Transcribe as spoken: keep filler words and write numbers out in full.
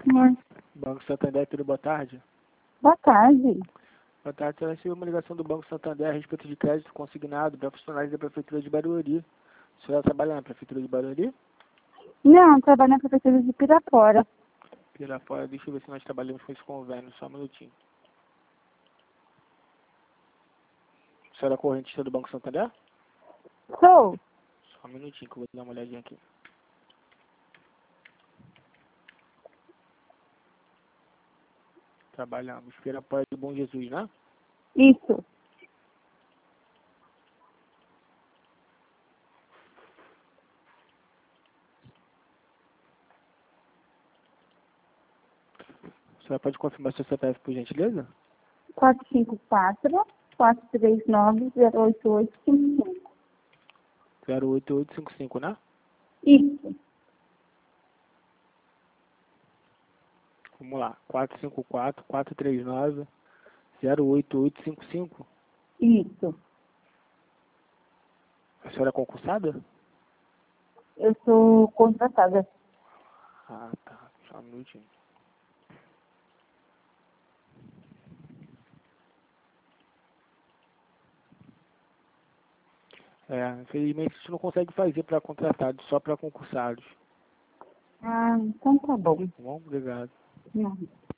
Oi. Banco Santander, tudo boa tarde? Boa tarde. Boa tarde, eu recebi uma ligação do Banco Santander a respeito de crédito consignado para funcionários da Prefeitura de Barueri. O senhor trabalha na Prefeitura de Barueri? Não, eu trabalho na Prefeitura de Pirapora. Pirapora, deixa eu ver se nós trabalhamos com esse convênio, só um minutinho. O senhor é correntista do Banco Santander? Sou. Só um minutinho que eu vou dar uma olhadinha aqui. Trabalhamos. Pirapora de Bom Jesus, né? Isso. O senhor pode confirmar seu C P F, por gentileza? quatro cinco quatro, quatro três nove, zero oito oito cinco cinco. zero oito oito cinco cinco, né? Isso. Vamos lá. quatro cinco quatro, quatro três nove, zero oito oito cinco cinco. Isso. A senhora é concursada? Eu sou contratada. Ah, tá. Só um minutinho. É, infelizmente a gente não consegue fazer para contratados, só para concursados. Ah, então tá bom. Tá bom? Obrigado. Não.